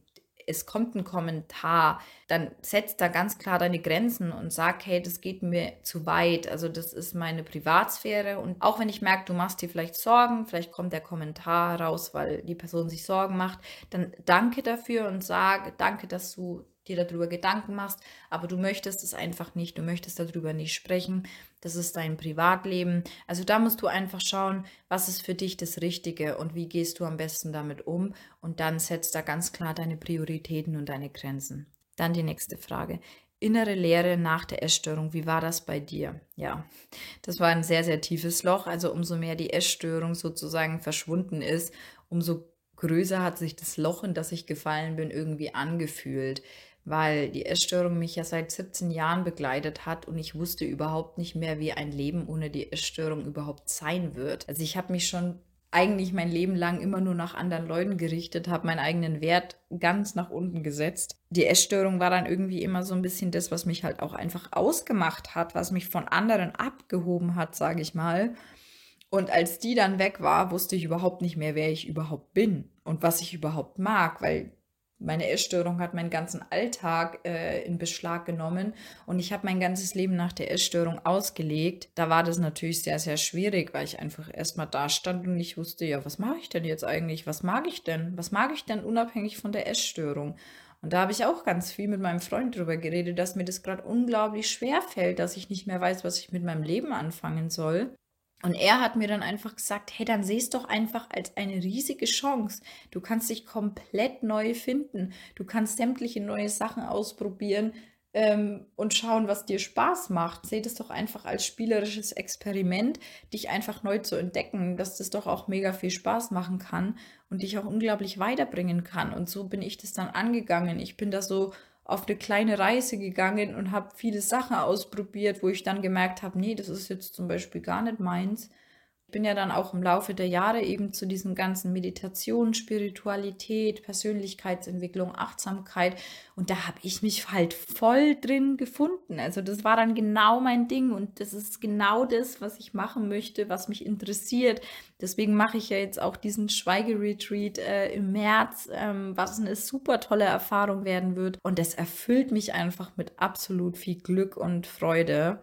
es kommt ein Kommentar, dann setz da ganz klar deine Grenzen und sag: „Hey, das geht mir zu weit. Also, das ist meine Privatsphäre.“ Und auch wenn ich merke, du machst dir vielleicht Sorgen, vielleicht kommt der Kommentar raus, weil die Person sich Sorgen macht, dann danke dafür und sag: „Danke, dass du dir darüber Gedanken machst, aber du möchtest es einfach nicht. Du möchtest darüber nicht sprechen. Das ist dein Privatleben.“ Also, da musst du einfach schauen, was ist für dich das Richtige und wie gehst du am besten damit um, und dann setzt da ganz klar deine Prioritäten und deine Grenzen. Dann die nächste Frage. Innere Leere nach der Essstörung, wie war das bei dir? Ja, das war ein sehr, sehr tiefes Loch. Also umso mehr die Essstörung sozusagen verschwunden ist, umso größer hat sich das Loch, in das ich gefallen bin, irgendwie angefühlt, weil die Essstörung mich ja seit siebzehn Jahren begleitet hat und ich wusste überhaupt nicht mehr, wie ein Leben ohne die Essstörung überhaupt sein wird. Also ich habe mich schon eigentlich mein Leben lang immer nur nach anderen Leuten gerichtet, habe meinen eigenen Wert ganz nach unten gesetzt. Die Essstörung war dann irgendwie immer so ein bisschen das, was mich halt auch einfach ausgemacht hat, was mich von anderen abgehoben hat, sage ich mal. Und als die dann weg war, wusste ich überhaupt nicht mehr, wer ich überhaupt bin und was ich überhaupt mag, weil meine Essstörung hat meinen ganzen Alltag äh, in Beschlag genommen und ich habe mein ganzes Leben nach der Essstörung ausgelegt. Da war das natürlich sehr, sehr schwierig, weil ich einfach erstmal da stand und ich wusste, ja, was mache ich denn jetzt eigentlich? Was mag ich denn? Was mag ich denn unabhängig von der Essstörung? Und da habe ich auch ganz viel mit meinem Freund drüber geredet, dass mir das gerade unglaublich schwer fällt, dass ich nicht mehr weiß, was ich mit meinem Leben anfangen soll. Und er hat mir dann einfach gesagt: „Hey, dann sehe es doch einfach als eine riesige Chance. Du kannst dich komplett neu finden. Du kannst sämtliche neue Sachen ausprobieren, ähm, und schauen, was dir Spaß macht. Sehe das doch einfach als spielerisches Experiment, dich einfach neu zu entdecken, dass das doch auch mega viel Spaß machen kann und dich auch unglaublich weiterbringen kann.“ Und so bin ich das dann angegangen. Ich bin da so auf eine kleine Reise gegangen und habe viele Sachen ausprobiert, wo ich dann gemerkt habe: nee, das ist jetzt zum Beispiel gar nicht meins. Ich bin ja dann auch im Laufe der Jahre eben zu diesen ganzen Meditation, Spiritualität, Persönlichkeitsentwicklung, Achtsamkeit, und da habe ich mich halt voll drin gefunden. Also das war dann genau mein Ding und das ist genau das, was ich machen möchte, was mich interessiert. Deswegen mache ich ja jetzt auch diesen Schweigeretreat äh, im März, ähm, was eine super tolle Erfahrung werden wird. Und das erfüllt mich einfach mit absolut viel Glück und Freude.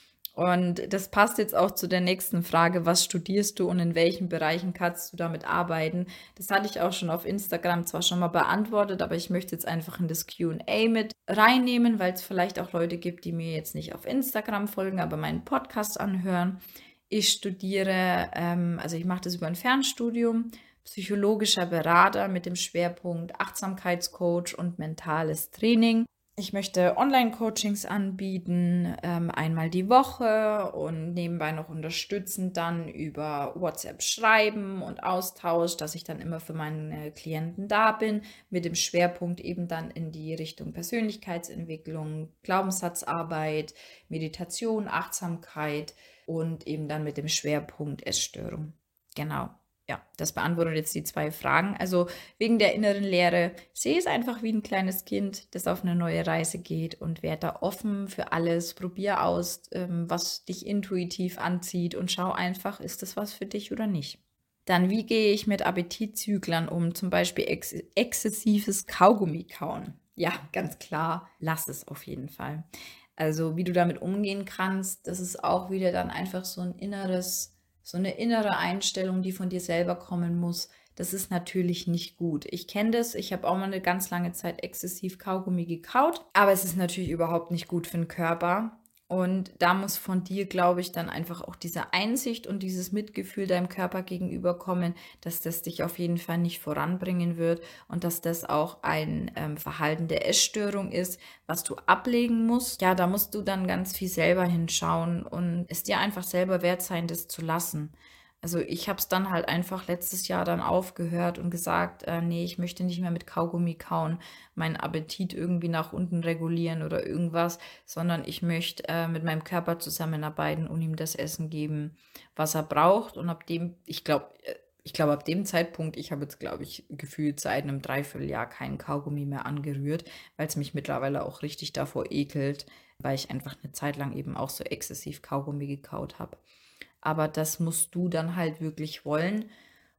Und das passt jetzt auch zu der nächsten Frage: Was studierst du und in welchen Bereichen kannst du damit arbeiten? Das hatte ich auch schon auf Instagram zwar schon mal beantwortet, aber ich möchte jetzt einfach in das Q und A mit reinnehmen, weil es vielleicht auch Leute gibt, die mir jetzt nicht auf Instagram folgen, aber meinen Podcast anhören. Ich studiere, ähm, also ich mache das über ein Fernstudium, psychologischer Berater mit dem Schwerpunkt Achtsamkeitscoach und mentales Training. Ich möchte Online-Coachings anbieten, ähm, einmal die Woche, und nebenbei noch unterstützend dann über WhatsApp schreiben und Austausch, dass ich dann immer für meine Klienten da bin, mit dem Schwerpunkt eben dann in die Richtung Persönlichkeitsentwicklung, Glaubenssatzarbeit, Meditation, Achtsamkeit und eben dann mit dem Schwerpunkt Essstörung. Genau. Ja, das beantwortet jetzt die zwei Fragen. Also wegen der inneren Leere, sehe es einfach wie ein kleines Kind, das auf eine neue Reise geht, und werde da offen für alles. Probier aus, ähm, was dich intuitiv anzieht, und schau einfach, ist das was für dich oder nicht. Dann, wie gehe ich mit Appetitzüglern um? Zum Beispiel ex exzessives Kaugummi kauen. Ja, ganz klar, lass es auf jeden Fall. Also, wie du damit umgehen kannst, das ist auch wieder dann einfach so ein inneres so eine innere Einstellung, die von dir selber kommen muss. Das ist natürlich nicht gut. Ich kenne das, ich habe auch mal eine ganz lange Zeit exzessiv Kaugummi gekaut, aber es ist natürlich überhaupt nicht gut für den Körper. Und da muss von dir, glaube ich, dann einfach auch diese Einsicht und dieses Mitgefühl deinem Körper gegenüber kommen, dass das dich auf jeden Fall nicht voranbringen wird und dass das auch ein ähm, Verhalten der Essstörung ist, was du ablegen musst. Ja, da musst du dann ganz viel selber hinschauen und es dir einfach selber wert sein, das zu lassen. Also ich habe es dann halt einfach letztes Jahr dann aufgehört und gesagt, äh, nee, ich möchte nicht mehr mit Kaugummi kauen, meinen Appetit irgendwie nach unten regulieren oder irgendwas, sondern ich möchte äh, mit meinem Körper zusammenarbeiten und ihm das Essen geben, was er braucht. Und ab dem, ich glaube, ich glaube, ab dem Zeitpunkt, ich habe jetzt, glaube ich, gefühlt seit einem Dreivierteljahr keinen Kaugummi mehr angerührt, weil es mich mittlerweile auch richtig davor ekelt, weil ich einfach eine Zeit lang eben auch so exzessiv Kaugummi gekaut habe. Aber das musst du dann halt wirklich wollen.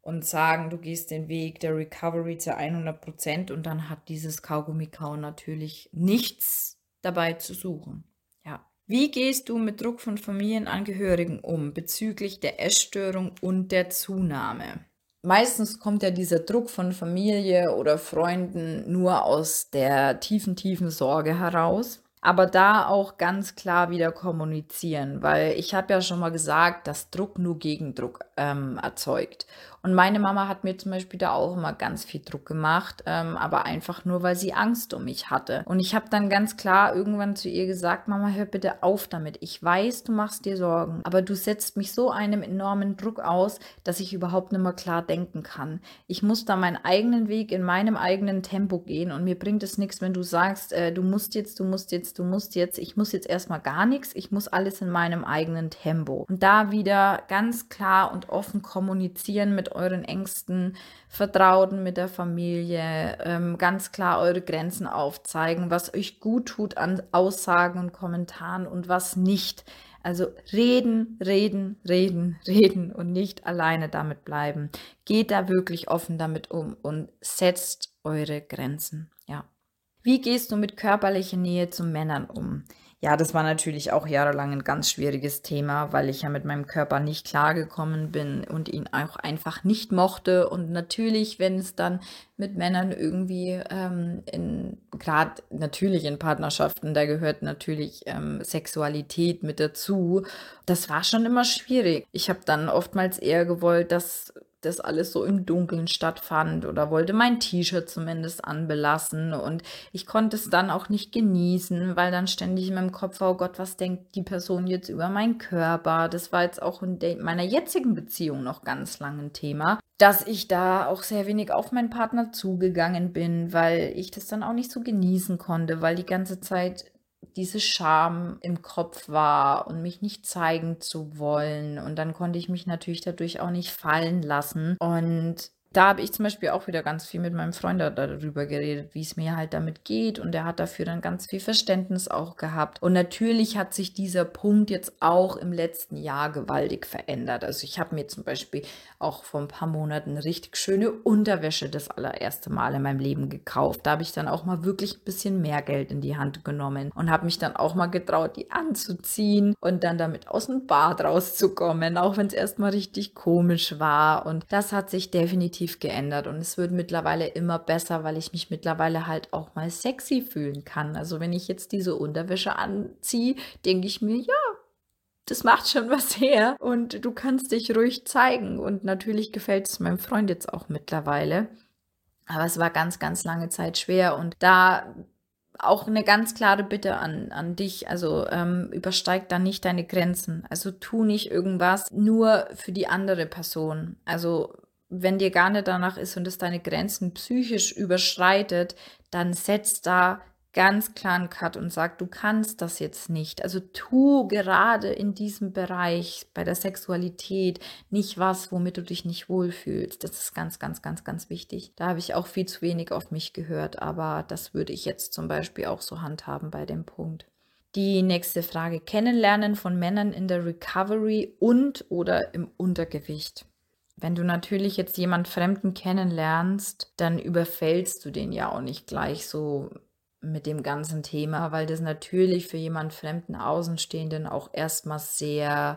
und sagen, du gehst den Weg der Recovery zu hundert Prozent und dann hat dieses Kaugummi-Kauen natürlich nichts dabei zu suchen. Ja. Wie gehst du mit Druck von Familienangehörigen um bezüglich der Essstörung und der Zunahme? Meistens kommt ja dieser Druck von Familie oder Freunden nur aus der tiefen, tiefen Sorge heraus. Aber da auch ganz klar wieder kommunizieren, weil ich habe ja schon mal gesagt, dass Druck nur Gegendruck ähm, erzeugt. Und meine Mama hat mir zum Beispiel da auch immer ganz viel Druck gemacht, ähm, aber einfach nur, weil sie Angst um mich hatte. Und ich habe dann ganz klar irgendwann zu ihr gesagt, Mama, hör bitte auf damit. Ich weiß, du machst dir Sorgen, aber du setzt mich so einem enormen Druck aus, dass ich überhaupt nicht mehr klar denken kann. Ich muss da meinen eigenen Weg in meinem eigenen Tempo gehen und mir bringt es nichts, wenn du sagst, äh, du musst jetzt, du musst jetzt, du musst jetzt. Ich muss jetzt erstmal gar nichts. Ich muss alles in meinem eigenen Tempo. Und da wieder ganz klar und offen kommunizieren mit euren engsten Vertrauten, mit der Familie, ähm, ganz klar eure Grenzen aufzeigen, was euch gut tut an Aussagen und Kommentaren und was nicht. Also reden, reden, reden, reden und nicht alleine damit bleiben. Geht da wirklich offen damit um und setzt eure Grenzen. Ja. Wie gehst du mit körperlicher Nähe zu Männern um? Ja, das war natürlich auch jahrelang ein ganz schwieriges Thema, weil ich ja mit meinem Körper nicht klargekommen bin und ihn auch einfach nicht mochte. Und natürlich, wenn es dann mit Männern irgendwie ähm, in, gerade natürlich in Partnerschaften, da gehört natürlich ähm, Sexualität mit dazu. Das war schon immer schwierig. Ich habe dann oftmals eher gewollt, dass das alles so im Dunkeln stattfand oder wollte mein T-Shirt zumindest anbelassen und ich konnte es dann auch nicht genießen, weil dann ständig in meinem Kopf war, oh Gott, was denkt die Person jetzt über meinen Körper? Das war jetzt auch in de- meiner jetzigen Beziehung noch ganz lange ein Thema, dass ich da auch sehr wenig auf meinen Partner zugegangen bin, weil ich das dann auch nicht so genießen konnte, weil die ganze Zeit diese Scham im Kopf war und mich nicht zeigen zu wollen. Und dann konnte ich mich natürlich dadurch auch nicht fallen lassen. Und da habe ich zum Beispiel auch wieder ganz viel mit meinem Freund darüber geredet, wie es mir halt damit geht. Und er hat dafür dann ganz viel Verständnis auch gehabt. Und natürlich hat sich dieser Punkt jetzt auch im letzten Jahr gewaltig verändert. Also ich habe mir zum Beispiel auch vor ein paar Monaten richtig schöne Unterwäsche das allererste Mal in meinem Leben gekauft. Da habe ich dann auch mal wirklich ein bisschen mehr Geld in die Hand genommen und habe mich dann auch mal getraut, die anzuziehen und dann damit aus dem Bad rauszukommen, auch wenn es erstmal richtig komisch war. Und das hat sich definitiv geändert und es wird mittlerweile immer besser, weil ich mich mittlerweile halt auch mal sexy fühlen kann. Also wenn ich jetzt diese Unterwäsche anziehe, denke ich mir, ja, das macht schon was her und du kannst dich ruhig zeigen. Und natürlich gefällt es meinem Freund jetzt auch mittlerweile. Aber es war ganz, ganz lange Zeit schwer und da auch eine ganz klare Bitte an, an dich, also ähm, übersteig da nicht deine Grenzen. Also tu nicht irgendwas nur für die andere Person. Also wenn dir gar nicht danach ist und es deine Grenzen psychisch überschreitet, dann setz da ganz klar einen Cut und sag, du kannst das jetzt nicht. Also tu gerade in diesem Bereich bei der Sexualität nicht was, womit du dich nicht wohlfühlst. Das ist ganz, ganz, ganz, ganz wichtig. Da habe ich auch viel zu wenig auf mich gehört, aber das würde ich jetzt zum Beispiel auch so handhaben bei dem Punkt. Die nächste Frage: Kennenlernen von Männern in der Recovery und oder im Untergewicht. Wenn du natürlich jetzt jemand Fremden kennenlernst, dann überfällst du den ja auch nicht gleich so mit dem ganzen Thema, weil das natürlich für jemand Fremden, Außenstehenden auch erstmal sehr,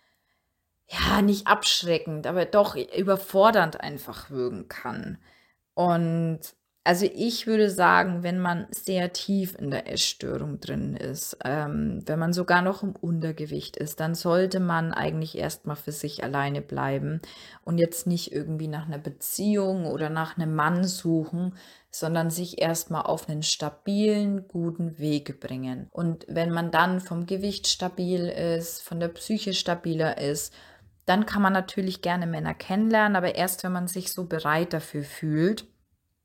ja, nicht abschreckend, aber doch überfordernd einfach wirken kann. Und also ich würde sagen, wenn man sehr tief in der Essstörung drin ist, ähm, wenn man sogar noch im Untergewicht ist, dann sollte man eigentlich erstmal für sich alleine bleiben und jetzt nicht irgendwie nach einer Beziehung oder nach einem Mann suchen, sondern sich erstmal auf einen stabilen, guten Weg bringen. Und wenn man dann vom Gewicht stabil ist, von der Psyche stabiler ist, dann kann man natürlich gerne Männer kennenlernen, aber erst wenn man sich so bereit dafür fühlt.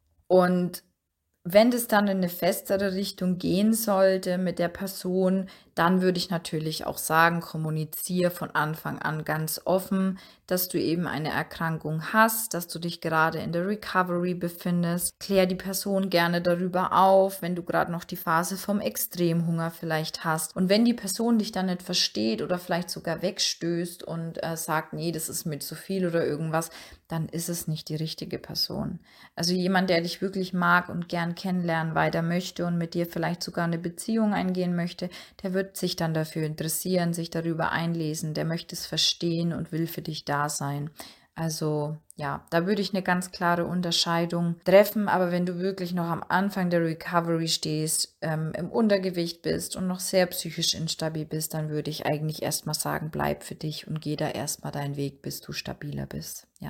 Und wenn das dann in eine festere Richtung gehen sollte mit der Person, dann würde ich natürlich auch sagen, kommuniziere von Anfang an ganz offen, dass du eben eine Erkrankung hast, dass du dich gerade in der Recovery befindest. Klär die Person gerne darüber auf, wenn du gerade noch die Phase vom Extremhunger vielleicht hast. Und wenn die Person dich dann nicht versteht oder vielleicht sogar wegstößt und äh, sagt, nee, das ist mir zu viel oder irgendwas, dann ist es nicht die richtige Person. Also jemand, der dich wirklich mag und gern kennenlernen weiter möchte und mit dir vielleicht sogar eine Beziehung eingehen möchte, der wird sich dann dafür interessieren, sich darüber einlesen, der möchte es verstehen und will für dich da sein. Also ja, da würde ich eine ganz klare Unterscheidung treffen, aber wenn du wirklich noch am Anfang der Recovery stehst, ähm, im Untergewicht bist und noch sehr psychisch instabil bist, dann würde ich eigentlich erstmal sagen, bleib für dich und geh da erstmal deinen Weg, bis du stabiler bist. Ja.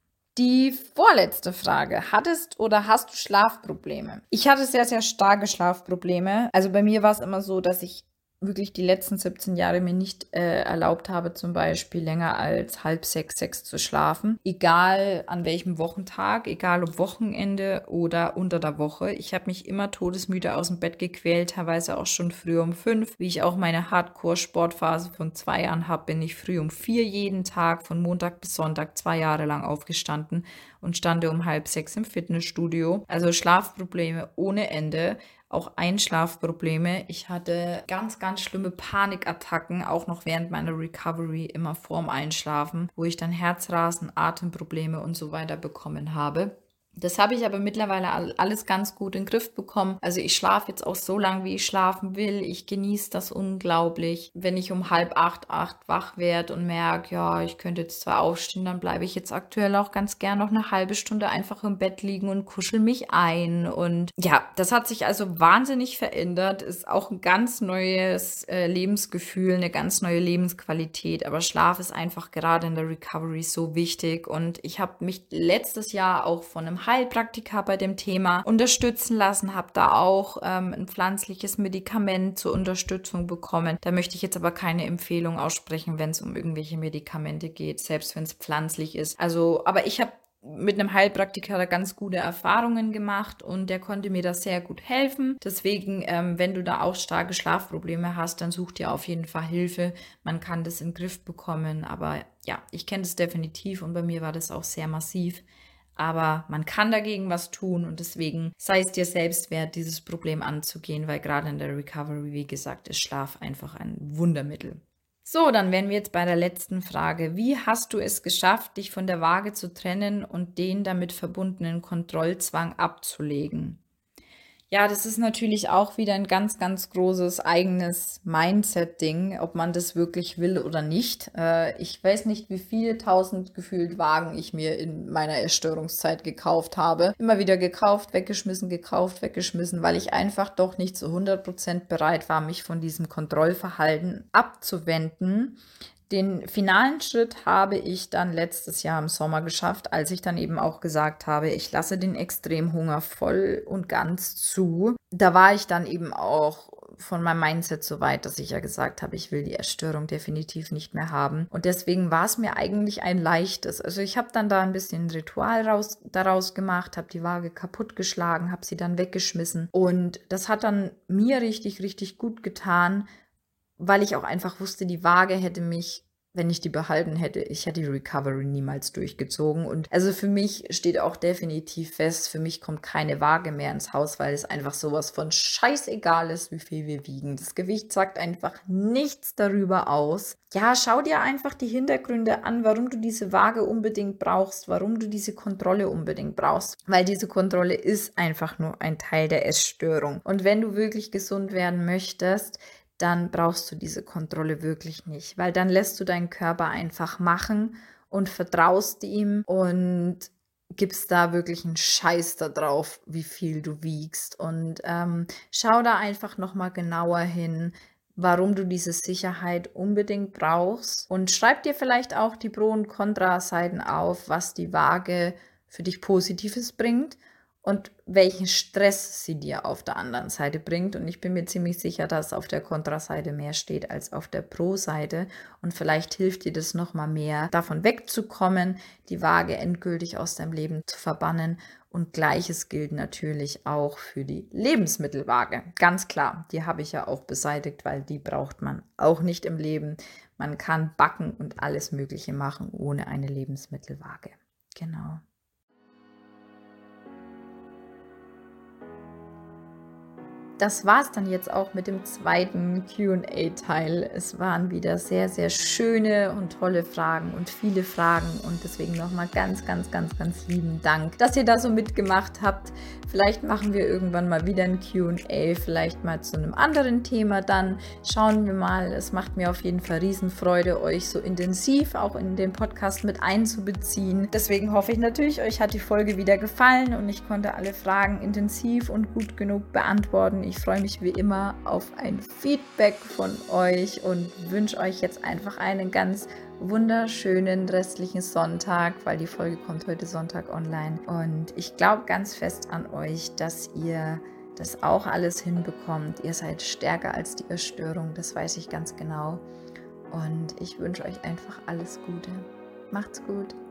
Die vorletzte Frage. Hattest oder hast du Schlafprobleme? Ich hatte sehr, sehr starke Schlafprobleme. Also bei mir war es immer so, dass ich wirklich die letzten siebzehn Jahre mir nicht äh, erlaubt habe, zum Beispiel länger als halb sechs, sechs zu schlafen. Egal an welchem Wochentag, egal ob Wochenende oder unter der Woche. Ich habe mich immer todesmüde aus dem Bett gequält, teilweise auch schon früh um fünf. Wie ich auch meine Hardcore-Sportphase von zwei Jahren habe, bin ich früh um vier jeden Tag, von Montag bis Sonntag, zwei Jahre lang aufgestanden und stande um halb sechs im Fitnessstudio. Also Schlafprobleme ohne Ende. Auch Einschlafprobleme. Ich hatte ganz, ganz schlimme Panikattacken, auch noch während meiner Recovery, immer vorm Einschlafen, wo ich dann Herzrasen, Atemprobleme und so weiter bekommen habe. Das habe ich aber mittlerweile alles ganz gut in den Griff bekommen. Also ich schlafe jetzt auch so lange, wie ich schlafen will. Ich genieße das unglaublich. Wenn ich um halb acht, acht wach werde und merke, ja, ich könnte jetzt zwar aufstehen, dann bleibe ich jetzt aktuell auch ganz gern noch eine halbe Stunde einfach im Bett liegen und kuschel mich ein. Und ja, das hat sich also wahnsinnig verändert. Ist auch ein ganz neues äh, Lebensgefühl, eine ganz neue Lebensqualität. Aber Schlaf ist einfach gerade in der Recovery so wichtig. Und ich habe mich letztes Jahr auch von einem Heilpraktiker bei dem Thema unterstützen lassen, habe da auch ähm, ein pflanzliches Medikament zur Unterstützung bekommen. Da möchte ich jetzt aber keine Empfehlung aussprechen, wenn es um irgendwelche Medikamente geht, selbst wenn es pflanzlich ist. Also, aber ich habe mit einem Heilpraktiker da ganz gute Erfahrungen gemacht und der konnte mir da sehr gut helfen. Deswegen, ähm, wenn du da auch starke Schlafprobleme hast, dann such dir auf jeden Fall Hilfe. Man kann das in den Griff bekommen, aber ja, ich kenne das definitiv und bei mir war das auch sehr massiv. Aber man kann dagegen was tun und deswegen sei es dir selbst wert, dieses Problem anzugehen, weil gerade in der Recovery, wie gesagt, ist Schlaf einfach ein Wundermittel. So, dann wären wir jetzt bei der letzten Frage. Wie hast du es geschafft, dich von der Waage zu trennen und den damit verbundenen Kontrollzwang abzulegen? Ja, das ist natürlich auch wieder ein ganz, ganz großes eigenes Mindset-Ding, ob man das wirklich will oder nicht. Äh, ich weiß nicht, wie viele tausend gefühlt Wagen ich mir in meiner Essstörungszeit gekauft habe. Immer wieder gekauft, weggeschmissen, gekauft, weggeschmissen, weil ich einfach doch nicht zu hundert Prozent bereit war, mich von diesem Kontrollverhalten abzuwenden. Den finalen Schritt habe ich dann letztes Jahr im Sommer geschafft, als ich dann eben auch gesagt habe, ich lasse den Extremhunger voll und ganz zu. Da war ich dann eben auch von meinem Mindset so weit, dass ich ja gesagt habe, ich will die Essstörung definitiv nicht mehr haben. Und deswegen war es mir eigentlich ein leichtes. Also ich habe dann da ein bisschen ein Ritual raus, daraus gemacht, habe die Waage kaputtgeschlagen, habe sie dann weggeschmissen. Und das hat dann mir richtig, richtig gut getan, weil ich auch einfach wusste, die Waage hätte mich, wenn ich die behalten hätte, ich hätte die Recovery niemals durchgezogen. Und also für mich steht auch definitiv fest, für mich kommt keine Waage mehr ins Haus, weil es einfach sowas von scheißegal ist, wie viel wir wiegen. Das Gewicht sagt einfach nichts darüber aus. Ja, schau dir einfach die Hintergründe an, warum du diese Waage unbedingt brauchst, warum du diese Kontrolle unbedingt brauchst. Weil diese Kontrolle ist einfach nur ein Teil der Essstörung. Und wenn du wirklich gesund werden möchtest, dann brauchst du diese Kontrolle wirklich nicht, weil dann lässt du deinen Körper einfach machen und vertraust ihm und gibst da wirklich einen Scheiß da drauf, wie viel du wiegst. Und ähm, schau da einfach nochmal genauer hin, warum du diese Sicherheit unbedingt brauchst. Und schreib dir vielleicht auch die Pro- und Kontra-Seiten auf, was die Waage für dich Positives bringt und welchen Stress sie dir auf der anderen Seite bringt. Und ich bin mir ziemlich sicher, dass auf der Kontraseite mehr steht als auf der Pro-Seite. Und vielleicht hilft dir das nochmal mehr, davon wegzukommen, die Waage endgültig aus deinem Leben zu verbannen. Und Gleiches gilt natürlich auch für die Lebensmittelwaage. Ganz klar, die habe ich ja auch beseitigt, weil die braucht man auch nicht im Leben. Man kann backen und alles Mögliche machen ohne eine Lebensmittelwaage. Genau. Das war es dann jetzt auch mit dem zweiten Q und A-Teil. Es waren wieder sehr, sehr schöne und tolle Fragen und viele Fragen. Und deswegen nochmal ganz, ganz, ganz, ganz lieben Dank, dass ihr da so mitgemacht habt. Vielleicht machen wir irgendwann mal wieder ein Q und A, vielleicht mal zu einem anderen Thema dann. Schauen wir mal. Es macht mir auf jeden Fall Riesenfreude, euch so intensiv auch in den Podcast mit einzubeziehen. Deswegen hoffe ich natürlich, euch hat die Folge wieder gefallen und ich konnte alle Fragen intensiv und gut genug beantworten. Ich freue mich wie immer auf ein Feedback von euch und wünsche euch jetzt einfach einen ganz wunderschönen restlichen Sonntag, weil die Folge kommt heute Sonntag online. Und ich glaube ganz fest an euch, dass ihr das auch alles hinbekommt. Ihr seid stärker als die Erstörung, das weiß ich ganz genau. Und ich wünsche euch einfach alles Gute. Macht's gut.